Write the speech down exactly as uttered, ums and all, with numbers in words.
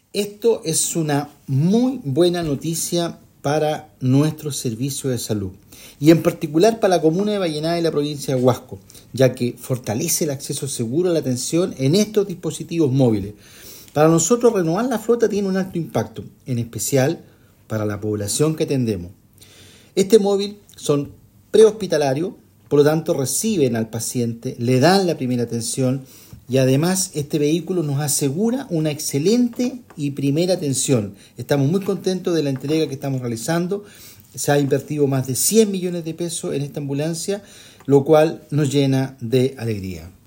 Esto es una muy buena noticia para nuestro servicio de salud y en particular para la comuna de Vallenar y la provincia de Huasco, ya que fortalece el acceso seguro a la atención en estos dispositivos móviles. Para nosotros renovar la flota tiene un alto impacto, en especial para la población que atendemos. Este móvil son prehospitalarios, por lo tanto reciben al paciente, le dan la primera atención y además este vehículo nos asegura una excelente y primera atención. Estamos muy contentos de la entrega que estamos realizando. Se ha invertido más de cien millones de pesos en esta ambulancia, lo cual nos llena de alegría.